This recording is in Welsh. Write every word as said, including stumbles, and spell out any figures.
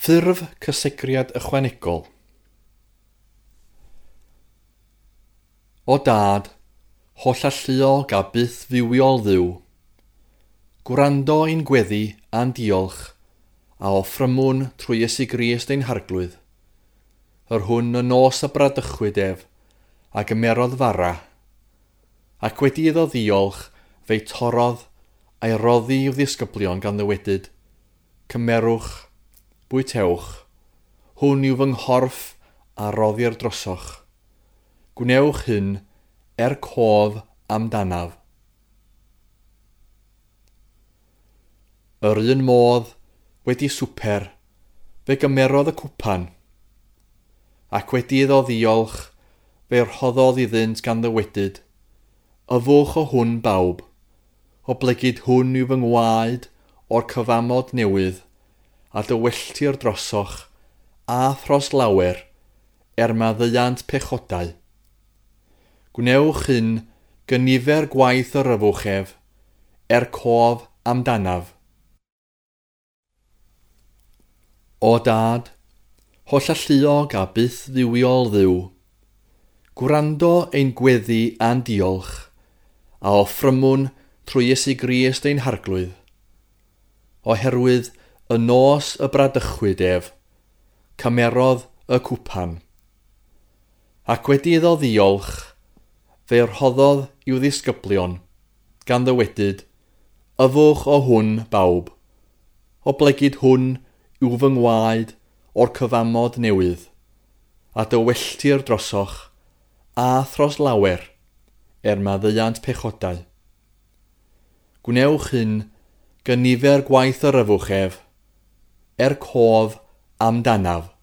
Ffurf cysegriad ychwanegol. O Dad, holl alluog a byth fywiol ddiw, gwrando i'n gweddi a'n diolch, a offrymwn trwy Iesu Grist ein harglwydd, yr hwn y nos y bradychwyd ef, a gymerodd fara, ac wedi iddo ddiolch fe'i torodd a'i roddi i'w ddisgyblion gan ddywedyd, cymerwch, bwytewch, hwn yw fy nghorff a roddir drosoch. Gwnewch hyn er cof amdanaf. Yr un modd wedi swper, fe gymerodd y cwpan, ac wedi iddo ddiolch, fe rhoddodd iddynt gan ddywedyd, yfwch o hwn bawb, o blygyd hwn yw fy ngwaed o'r cyfamod newydd, a dywelltir drosoch, a thros lawer, er maddeuant pechodau. Gwnewch hyn gynifer gwaith yr yfwchef, er cof amdanaf. O Dad, holl alluog a byth ddiwiol ddiw, gwrando ein gweddi a'n diolch, a offrymwn trwy Iesu Grist ein harglwydd, oherwydd y nos y bradychwyd ef, cymerodd y cwpan, ac wedi iddo ddiolch, fe rhoddodd i'w ddisgyblion, gan ddywedyd, yfwch o hwn bawb, o blygyd hwn yw fy ngwaed o'r cyfamod newydd, a dywelltir drosoch, a thros lawer, er maddeuant pechodau. Gwnewch hyn gynifer gwaith yr yfwchef, er cof amdanaf.